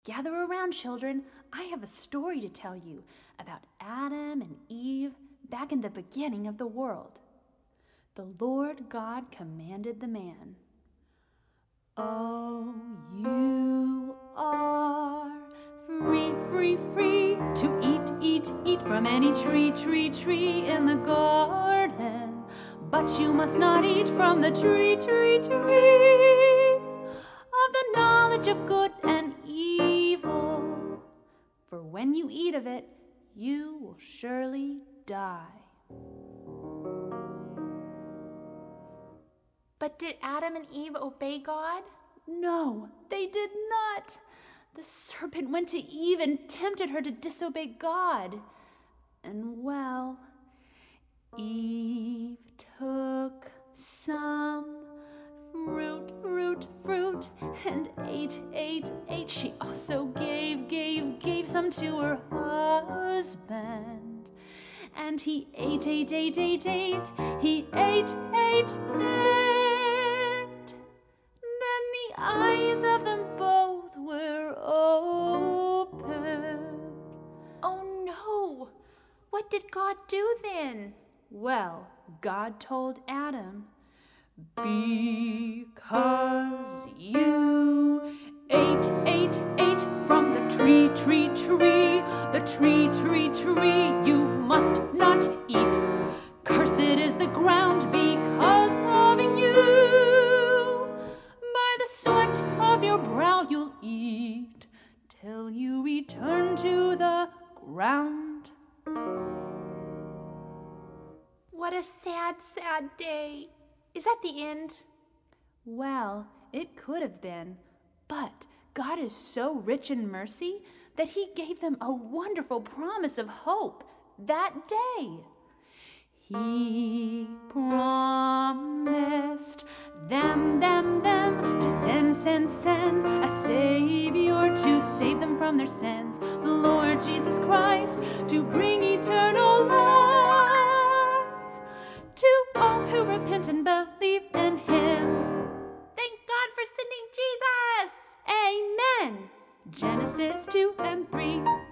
Gather around, children. I have a story to tell you about Adam and Eve back in the beginning of the world. The Lord God commanded the man, "Oh, you are free, free, free to eat from any tree in the garden. But you must not eat from the tree of the knowledge of good and evil. For when you eat of it, you will surely die." But did Adam and Eve obey God? No, they did not. The serpent went to Eve and tempted her to disobey God. And well, Eve took some fruit, and ate. She also gave some to her husband. And he ate. He ate. Then the eyes of them both were opened. Oh no! What did God do then? Well, God told Adam, "Because you ate from the tree, the tree you must not eat. Cursed is the ground because of you. By the sweat of your brow you'll eat till you return to the ground." What a sad day. Is that the end? Well, it could have been, but God is so rich in mercy that he gave them a wonderful promise of hope that day. He promised them to send a Savior to save them from their sins, the Lord Jesus Christ, to bring eternal life to all who repent and believe in him. Thank God for sending Jesus! Amen. Genesis 2 and 3.